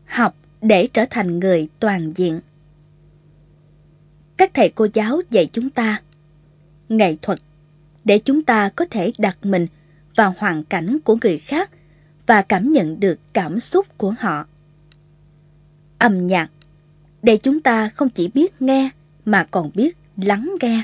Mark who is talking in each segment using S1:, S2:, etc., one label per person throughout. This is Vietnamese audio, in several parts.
S1: Học để trở thành người toàn diện. Các thầy cô giáo dạy chúng ta nghệ thuật để chúng ta có thể đặt mình vào hoàn cảnh của người khác và cảm nhận được cảm xúc của họ. Âm nhạc để chúng ta không chỉ biết nghe mà còn biết lắng nghe.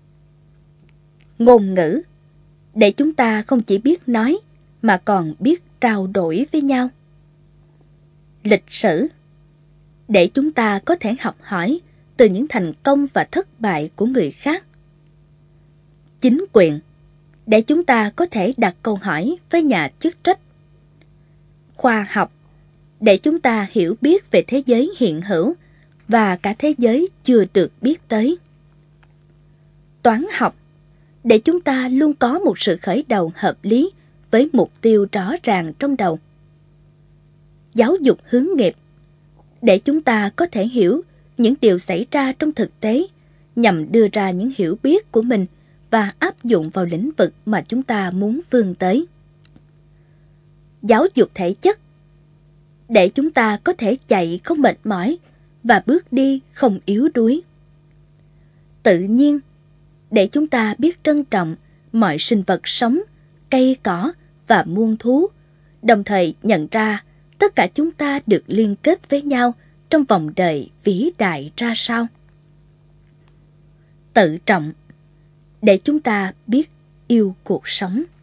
S1: Ngôn ngữ để chúng ta không chỉ biết nói mà còn biết trao đổi với nhau. Lịch sử để chúng ta có thể học hỏi từ những thành công và thất bại của người khác. Chính quyền để chúng ta có thể đặt câu hỏi với nhà chức trách. Khoa học để chúng ta hiểu biết về thế giới hiện hữu và cả thế giới chưa được biết tới. Toán học để chúng ta luôn có một sự khởi đầu hợp lý với mục tiêu rõ ràng trong đầu. Giáo dục hướng nghiệp để chúng ta có thể hiểu những điều xảy ra trong thực tế nhằm đưa ra những hiểu biết của mình và áp dụng vào lĩnh vực mà chúng ta muốn vươn tới. Giáo dục thể chất để chúng ta có thể chạy không mệt mỏi và bước đi không yếu đuối. Tự nhiên để chúng ta biết trân trọng mọi sinh vật sống, cây cỏ và muôn thú, đồng thời nhận ra tất cả chúng ta được liên kết với nhau trong vòng đời vĩ đại ra sao. Tự trọng để chúng ta biết yêu cuộc sống.